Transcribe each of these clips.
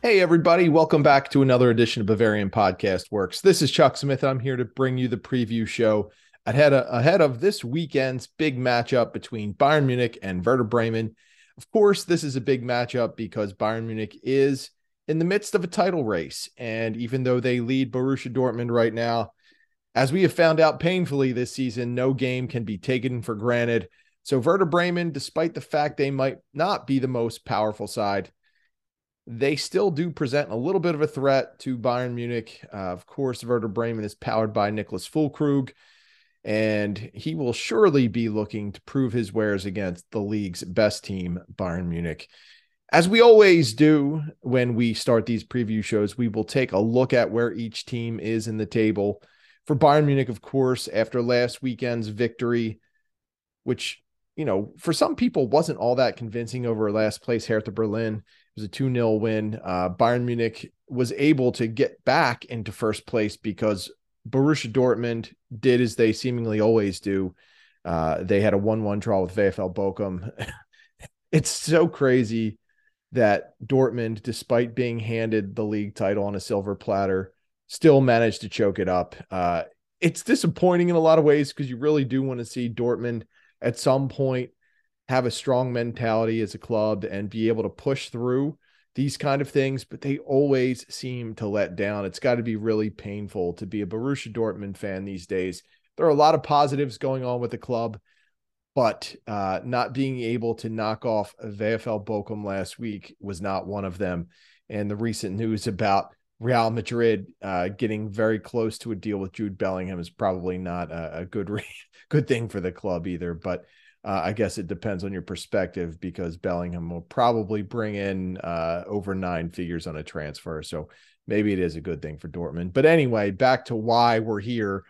Hey, everybody. Welcome back to another edition of Bavarian Podcast Works. This is Chuck Smith. I'm here to bring you the preview show ahead of this weekend's big matchup between Bayern Munich and Werder Bremen. Of course, this is a big matchup because Bayern Munich is in the midst of a title race. And even though they lead Borussia Dortmund right now, as we have found out painfully this season, no game can be taken for granted. So Werder Bremen, despite the fact they might not be the most powerful side, they still do present a little bit of a threat to Bayern Munich. Of course, Werder Bremen is powered by Niklas Füllkrug, and he will surely be looking to prove his wares against the league's best team, Bayern Munich. As we always do when we start these preview shows, we will take a look at where each team is in the table. For Bayern Munich, of course, after last weekend's victory, which, for some people wasn't all that convincing over last place Hertha Berlin. It was a 2-0 win. Bayern Munich was able to get back into first place because Borussia Dortmund did as they seemingly always do. They had a 1-1 draw with VfL Bochum. It's so crazy that Dortmund, despite being handed the league title on a silver platter, still managed to choke it up. It's disappointing in a lot of ways because you really do want to see Dortmund at some point have a strong mentality as a club and be able to push through these kind of things, but they always seem to let down. It's got to be really painful to be a Borussia Dortmund fan these days. There are a lot of positives going on with the club, but not being able to knock off VfL Bochum last week was not one of them. And the recent news about Real Madrid getting very close to a deal with Jude Bellingham is probably not a good thing for the club either. But I guess it depends on your perspective because Bellingham will probably bring in over 9 figures on a transfer. So maybe it is a good thing for Dortmund. But anyway, back to why we're here.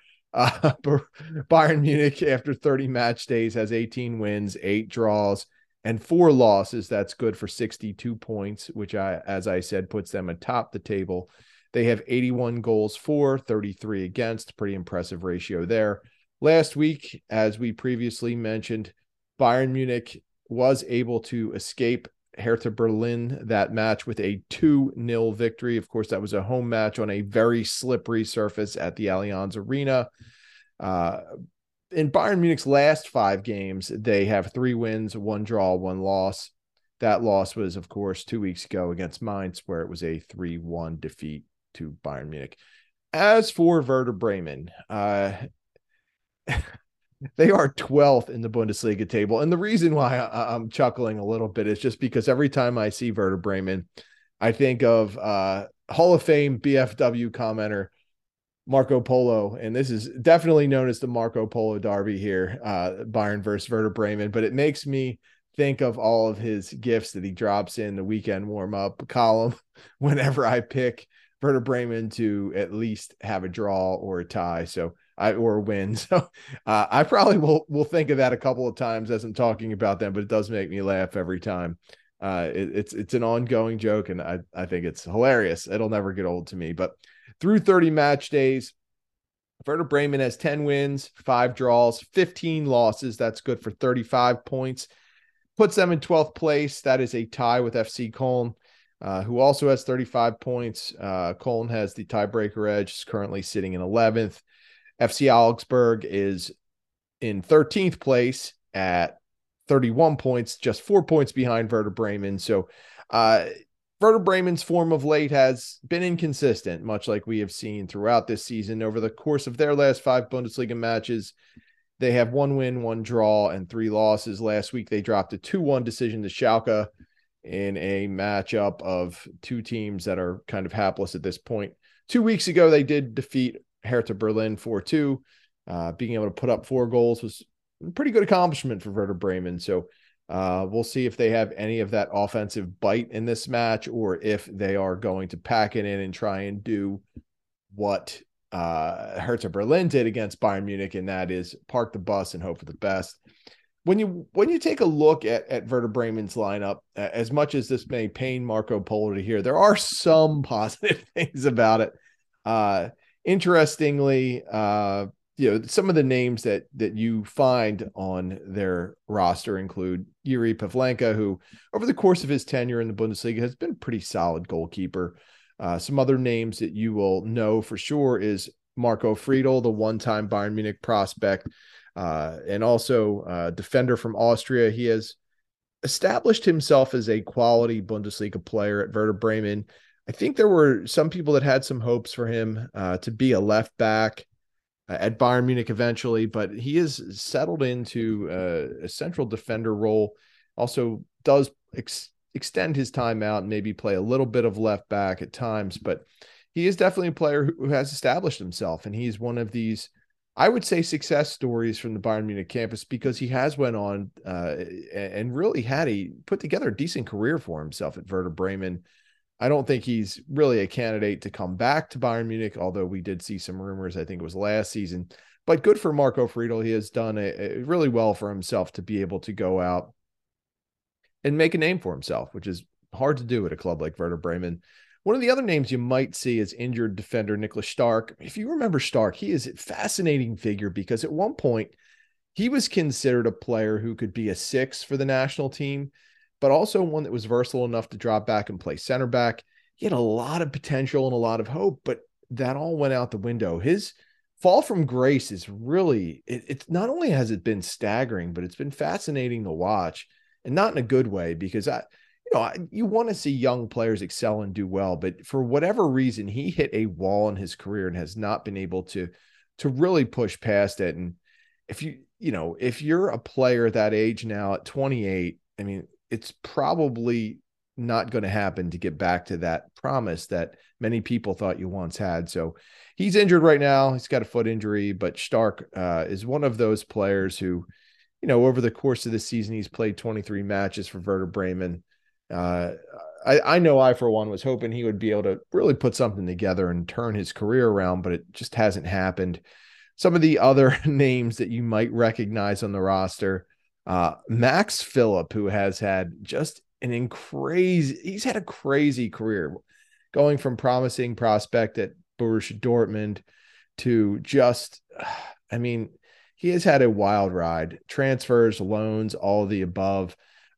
Bayern Munich, after 30 match days, has 18 wins, 8 draws, and 4 losses. That's good for 62 points, which, as I said, puts them atop the table. They have 81 goals for, 33 against. Pretty impressive ratio there. Last week, as we previously mentioned, Bayern Munich was able to escape Hertha Berlin that match with a 2-0 victory. Of course, that was a home match on a very slippery surface at the Allianz Arena. In Bayern Munich's last 5 games, they have 3 wins, 1 draw, 1 loss. That loss was, of course, 2 weeks ago against Mainz, where it was a 3-1 defeat to Bayern Munich. As for Werder Bremen, they are 12th in the Bundesliga table. And the reason why I'm chuckling a little bit is just because every time I see Werder Bremen, I think of Hall of Fame BFW commenter Marco Polo. And this is definitely known as the Marco Polo Derby here, Bayern versus Werder Bremen. But it makes me think of all of his gifts that he drops in the weekend warm-up column whenever I pick Werder Bremen to at least have a draw or a tie. Or a win. So I probably will think of that a couple of times as I'm talking about them, but it does make me laugh every time. It's an ongoing joke, and I think it's hilarious. It'll never get old to me. But through 30 match days, Werder Bremen has 10 wins, 5 draws, 15 losses. That's good for 35 points. Puts them in 12th place. That is a tie with FC Köln, who also has 35 points. Köln has the tiebreaker edge, is currently sitting in 11th. FC Augsburg is in 13th place at 31 points, just 4 points behind Werder Bremen. So Werder Bremen's form of late has been inconsistent, much like we have seen throughout this season. Over the course of their last 5 Bundesliga matches, they have 1 win, 1 draw, and 3 losses. Last week, they dropped a 2-1 decision to Schalke in a matchup of 2 teams that are kind of hapless at this point. 2 weeks ago, they did defeat Hertha Berlin 4-2. Being able to put up 4 goals was a pretty good accomplishment for Werder Bremen. So we'll see if they have any of that offensive bite in this match, or if they are going to pack it in and try and do what Hertha Berlin did against Bayern Munich, and that is park the bus and hope for the best. When you take a look at Werder Bremen's lineup, as much as this may pain Marco Polo to hear, there are some positive things about it. Interestingly, some of the names that you find on their roster include Yuri Pavlenka, who over the course of his tenure in the Bundesliga has been a pretty solid goalkeeper. Some other names that you will know for sure is Marco Friedl, the one-time Bayern Munich prospect, and also a defender from Austria. He has established himself as a quality Bundesliga player at Werder Bremen. I think there were some people that had some hopes for him to be a left back at Bayern Munich eventually, but he is settled into a central defender role. Also does extend his time out and maybe play a little bit of left back at times, but he is definitely a player who has established himself. And he's one of these, I would say, success stories from the Bayern Munich campus, because he has went on and really put together a decent career for himself at Werder Bremen. I don't think he's really a candidate to come back to Bayern Munich, although we did see some rumors, I think it was last season. But good for Marco Friedl. He has done a really well for himself to be able to go out and make a name for himself, which is hard to do at a club like Werder Bremen. One of the other names you might see is injured defender Niklas Stark. If you remember Stark, he is a fascinating figure because at one point he was considered a player who could be a 6 for the national team, but also one that was versatile enough to drop back and play center back. He had a lot of potential and a lot of hope, but that all went out the window. His fall from grace is really, it's not only has it been staggering, but it's been fascinating to watch, and not in a good way, because you want to see young players excel and do well, but for whatever reason, he hit a wall in his career and has not been able to really push past it. And if you're a player that age now at 28, I mean, it's probably not going to happen to get back to that promise that many people thought you once had. So he's injured right now. He's got a foot injury, but Stark is one of those players who, over the course of the season, he's played 23 matches for Werder Bremen. I know I, for one, was hoping he would be able to really put something together and turn his career around, but it just hasn't happened. Some of the other names that you might recognize on the roster, Max Philipp, who has had just he's had a crazy career, going from promising prospect at Borussia Dortmund to just, he has had a wild ride, transfers, loans, all of the above.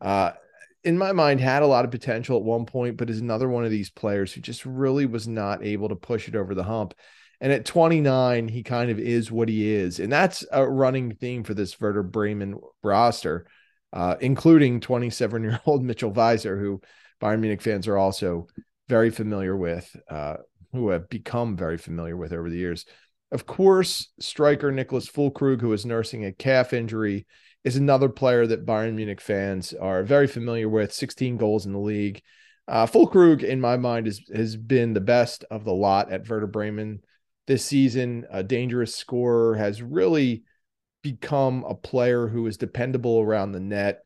In my mind, had a lot of potential at one point, but is another one of these players who just really was not able to push it over the hump. And at 29, he kind of is what he is. And that's a running theme for this Werder Bremen roster, including 27-year-old Mitchell Weiser, who Bayern Munich fans are also very familiar with, who have become very familiar with over the years. Of course, striker Niklas Füllkrug, who is nursing a calf injury, is another player that Bayern Munich fans are very familiar with. 16 goals in the league. Füllkrug, in my mind, has been the best of the lot at Werder Bremen this season. A dangerous scorer, has really become a player who is dependable around the net.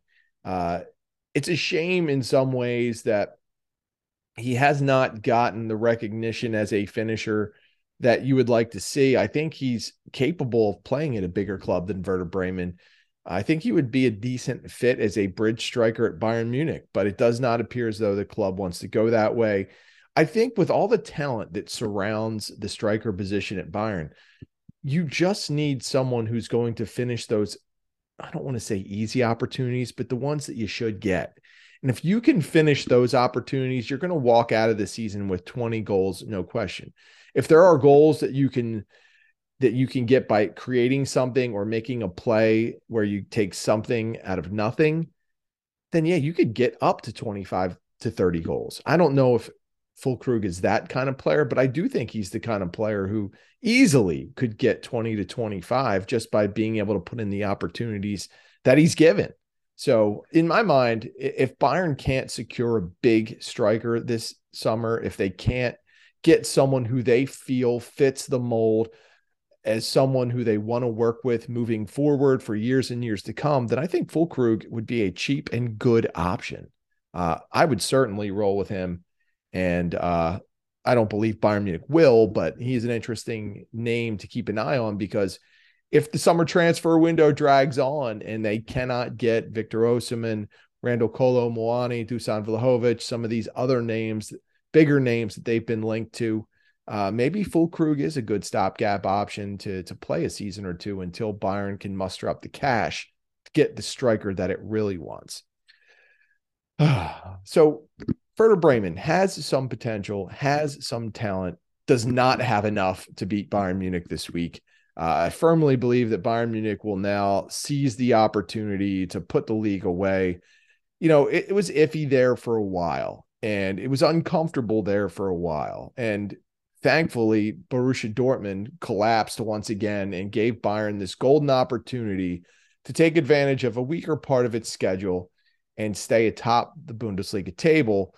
It's a shame in some ways that he has not gotten the recognition as a finisher that you would like to see. I think he's capable of playing at a bigger club than Werder Bremen. I think he would be a decent fit as a bridge striker at Bayern Munich, but it does not appear as though the club wants to go that way. I think with all the talent that surrounds the striker position at Bayern, you just need someone who's going to finish those, I don't want to say easy opportunities, but the ones that you should get. And if you can finish those opportunities, you're going to walk out of the season with 20 goals, no question. If there are goals that you can get by creating something or making a play where you take something out of nothing, then yeah, you could get up to 25 to 30 goals. I don't know if Füllkrug is that kind of player, but I do think he's the kind of player who easily could get 20 to 25 just by being able to put in the opportunities that he's given. So in my mind, if Bayern can't secure a big striker this summer, if they can't get someone who they feel fits the mold as someone who they want to work with moving forward for years and years to come, then I think Füllkrug would be a cheap and good option. I would certainly roll with him. And I don't believe Bayern Munich will, but he's an interesting name to keep an eye on, because if the summer transfer window drags on and they cannot get Victor Osimhen, Randall Kolo Muani, Dusan Vlahovic, some of these other names, bigger names that they've been linked to, Maybe Füllkrug is a good stopgap option to play a season or two until Bayern can muster up the cash to get the striker that it really wants. So Werder Bremen has some potential, has some talent, does not have enough to beat Bayern Munich this week. I firmly believe that Bayern Munich will now seize the opportunity to put the league away. It was iffy there for a while, and it was uncomfortable there for a while. And thankfully, Borussia Dortmund collapsed once again and gave Bayern this golden opportunity to take advantage of a weaker part of its schedule and stay atop the Bundesliga table.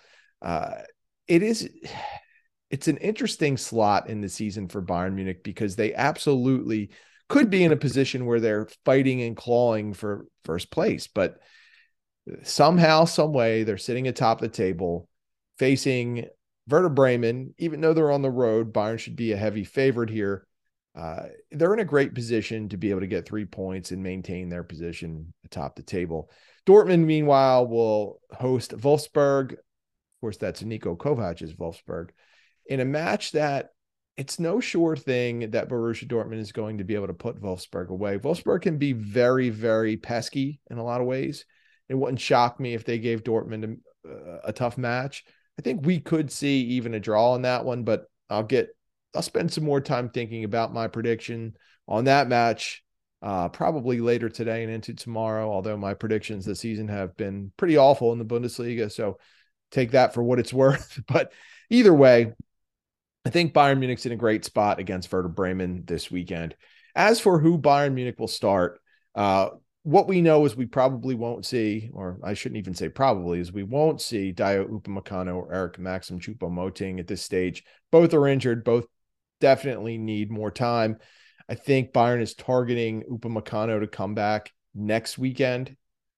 It's an interesting slot in the season for Bayern Munich because they absolutely could be in a position where they're fighting and clawing for first place, but somehow, some way, they're sitting atop the table facing Werder Bremen. Even though they're on the road, Bayern should be a heavy favorite here. They're in a great position to be able to get 3 points and maintain their position atop the table. Dortmund, meanwhile, will host Wolfsburg. Of course, that's Niko Kovac's Wolfsburg, in a match that it's no sure thing that Borussia Dortmund is going to be able to put Wolfsburg away. Wolfsburg can be very, very pesky in a lot of ways. It wouldn't shock me if they gave Dortmund a tough match. I think we could see even a draw on that one, but I'll spend some more time thinking about my prediction on that match, probably later today and into tomorrow, although my predictions this season have been pretty awful in the Bundesliga, so take that for what it's worth. But either way, I think Bayern Munich's in a great spot against Werder Bremen this weekend. As for who Bayern Munich will start, what we know is we probably won't see, or I shouldn't even say probably, is we won't see Dayot Upamecano or Eric Maxim Choupo-Moting at this stage. Both are injured. Both definitely need more time. I think Bayern is targeting Upamecano to come back next weekend.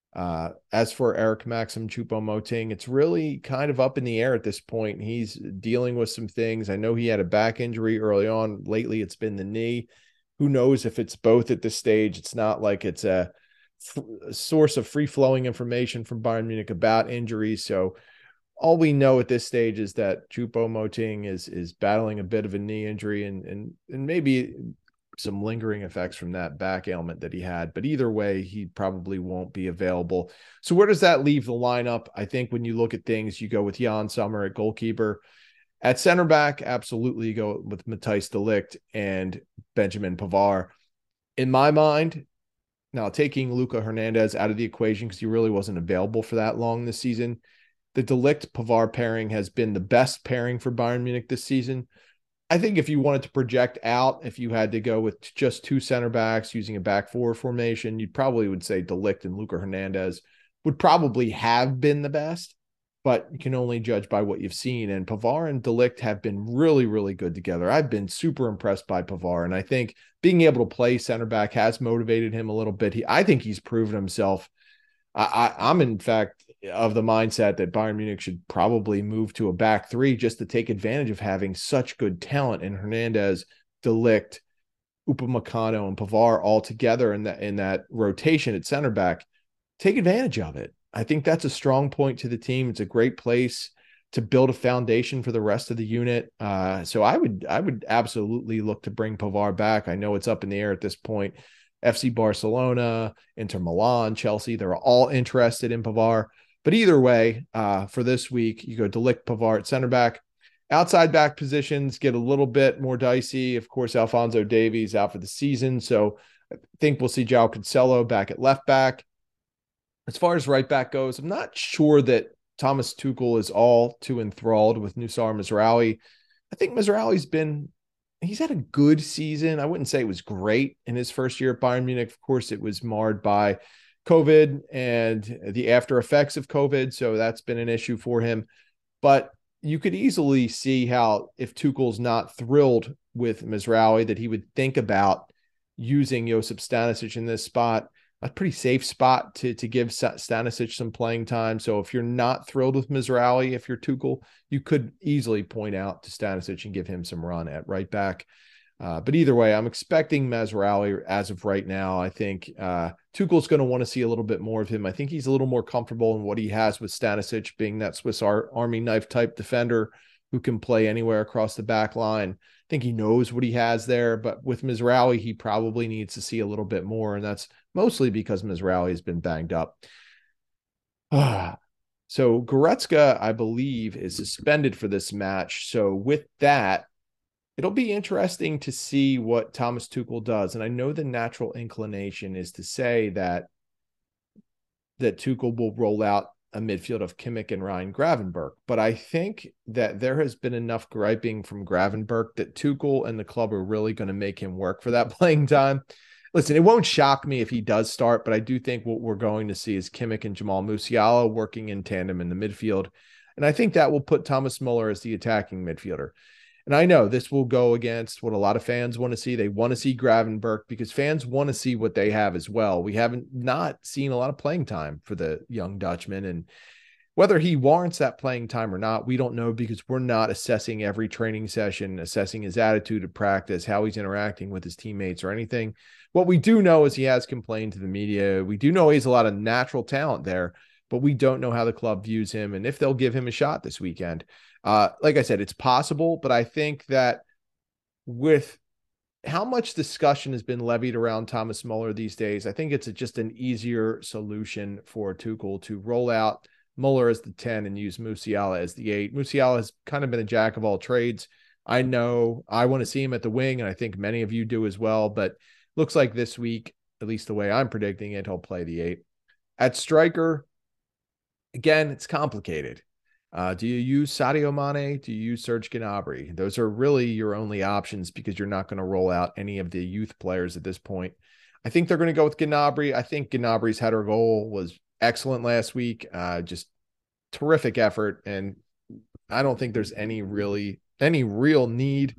As for Eric Maxim Choupo-Moting, it's really kind of up in the air at this point. He's dealing with some things. I know he had a back injury early on. Lately, it's been the knee. Who knows if it's both at this stage? It's not like it's a source of free-flowing information from Bayern Munich about injuries. So all we know at this stage is that Choupo-Moting is battling a bit of a knee injury and maybe some lingering effects from that back ailment that he had. But either way, he probably won't be available. So where does that leave the lineup? I think when you look at things, you go with Jan Sommer at goalkeeper. At center back, absolutely you go with Matthijs de Ligt and Benjamin Pavard. In my mind, now taking Luca Hernandez out of the equation because he really wasn't available for that long this season, the de Ligt-Pavard pairing has been the best pairing for Bayern Munich this season. I think if you wanted to project out, if you had to go with just two center backs using a back four formation, you probably would say de Ligt and Luca Hernandez would probably have been the best, but you can only judge by what you've seen. And Pavard and de Ligt have been really, really good together. I've been super impressed by Pavard, and I think being able to play center back has motivated him a little bit. I think he's proven himself. I'm in fact of the mindset that Bayern Munich should probably move to a back three just to take advantage of having such good talent in Hernandez, de Ligt, Upamecano, and Pavard all together in that rotation at center back. Take advantage of it. I think that's a strong point to the team. It's a great place to build a foundation for the rest of the unit. So I would absolutely look to bring Pavard back. I know it's up in the air at this point. FC Barcelona, Inter Milan, Chelsea, they're all interested in Pavard. But either way, for this week, you go de Ligt, Pavard at center back. Outside back positions get a little bit more dicey. Of course, Alphonso Davies out for the season. So I think we'll see João Cancelo back at left back. As far as right back goes, I'm not sure that Thomas Tuchel is all too enthralled with Noussair Mazraoui. I think he's had a good season. I wouldn't say it was great in his first year at Bayern Munich. Of course, it was marred by COVID and the after effects of COVID. So that's been an issue for him. But you could easily see how if Tuchel's not thrilled with Mazraoui, that he would think about using Josip Stanisic in this spot. A pretty safe spot to give Stanisic some playing time. So if you're not thrilled with Mazraoui, if you're Tuchel, you could easily point out to Stanisic and give him some run at right back. But either way, I'm expecting Mazraoui as of right now. I think Tuchel's going to want to see a little bit more of him. I think he's a little more comfortable in what he has with Stanisic being that Swiss Army knife type defender who can play anywhere across the back line. I think he knows what he has there, but with Mizraoui, he probably needs to see a little bit more, and that's mostly because Mizraoui has been banged up. So Goretzka, I believe, is suspended for this match. So with that, it'll be interesting to see what Thomas Tuchel does. And I know the natural inclination is to say that Tuchel will roll out a midfield of Kimmich and Ryan Gravenberch. But I think that there has been enough griping from Gravenberch that Tuchel and the club are really going to make him work for that playing time. Listen, it won't shock me if he does start, but I do think what we're going to see is Kimmich and Jamal Musiala working in tandem in the midfield. And I think that will put Thomas Muller as the attacking midfielder. And I know this will go against what a lot of fans want to see. They want to see Gravenberch because fans want to see what they have as well. We haven't not seen a lot of playing time for the young Dutchman. And whether he warrants that playing time or not, we don't know because we're not assessing every training session, assessing his attitude at practice, how he's interacting with his teammates or anything. What we do know is he has complained to the media. We do know he has a lot of natural talent there, but we don't know how the club views him and if they'll give him a shot this weekend. Like I said, it's possible, but I think that with how much discussion has been levied around Thomas Muller these days, I think it's just an easier solution for Tuchel to roll out Muller as the 10 and use Musiala as the 8. Musiala has kind of been a jack of all trades. I know I want to see him at the wing, and I think many of you do as well, but looks like this week, at least the way I'm predicting it, he'll play the 8. At striker, again, it's complicated. Do you use Sadio Mane? Do you use Serge Gnabry? Those are really your only options because you're not going to roll out any of the youth players at this point. I think they're going to go with Gnabry. I think Gnabry's header goal was excellent last week. Just terrific effort. And I don't think there's any real need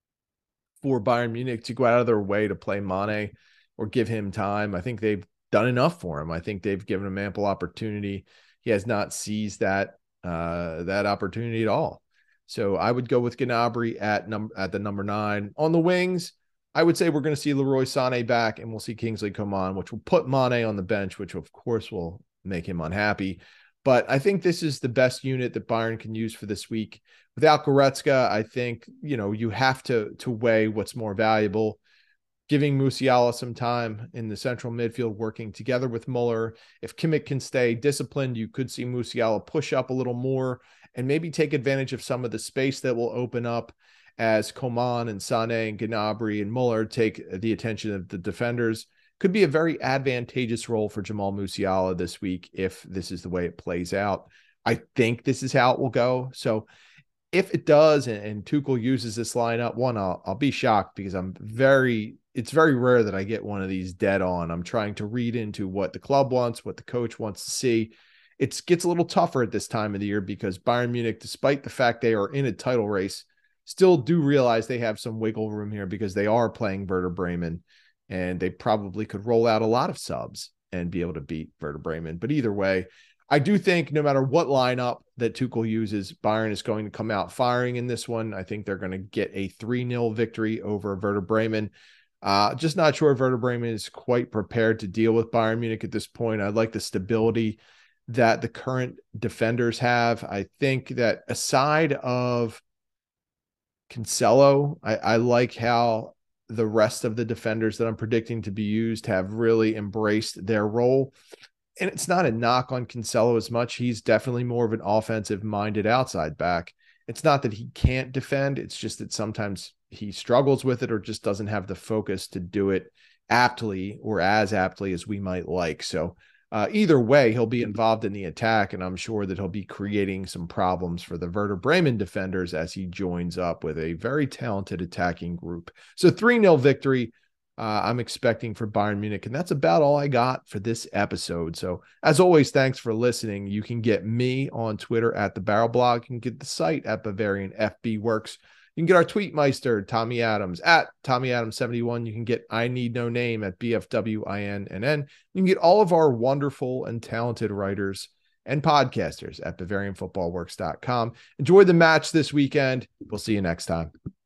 for Bayern Munich to go out of their way to play Mane or give him time. I think they've done enough for him. I think they've given him ample opportunity. He has not seized that opportunity at all. So I would go with Gnabry at the number 9. On the wings, I would say we're going to see Leroy Sané back and we'll see Kingsley Coman, which will put Mane on the bench, which of course will make him unhappy. But I think this is the best unit that Bayern can use for this week. Without Goretzka, I think, you have to weigh what's more valuable. Giving Musiala some time in the central midfield, working together with Muller. If Kimmich can stay disciplined, you could see Musiala push up a little more and maybe take advantage of some of the space that will open up as Coman and Sané and Gnabry and Muller take the attention of the defenders. Could be a very advantageous role for Jamal Musiala this week if this is the way it plays out. I think this is how it will go. So if it does and Tuchel uses this lineup, I'll be shocked because it's very rare that I get one of these dead on. I'm trying to read into what the club wants, what the coach wants to see. It gets a little tougher at this time of the year because Bayern Munich, despite the fact they are in a title race, still do realize they have some wiggle room here because they are playing Werder Bremen and they probably could roll out a lot of subs and be able to beat Werder Bremen. But either way, I do think no matter what lineup that Tuchel uses, Bayern is going to come out firing in this one. I think they're going to get a 3-0 victory over Werder Bremen. Just not sure if Werder Bremen is quite prepared to deal with Bayern Munich at this point. I like the stability that the current defenders have. I think that aside of Cancelo, I like how the rest of the defenders that I'm predicting to be used have really embraced their role. And it's not a knock on Cancelo as much. He's definitely more of an offensive-minded outside back. It's not that he can't defend. It's just that sometimes he struggles with it or just doesn't have the focus to do it aptly or as aptly as we might like. So either way, he'll be involved in the attack, and I'm sure that he'll be creating some problems for the Werder Bremen defenders as he joins up with a very talented attacking group. So 3-0 victory I'm expecting for Bayern Munich, and that's about all I got for this episode. So as always, thanks for listening. You can get me on Twitter at The Barrel Blog. You can get the site at Bavarian FB Works. You can get our Tweetmeister, Tommy Adams, at Tommy Adams 71. You can get I Need No Name at BFWINNN. You can get all of our wonderful and talented writers and podcasters at BavarianFootballWorks.com. Enjoy the match this weekend. We'll see you next time.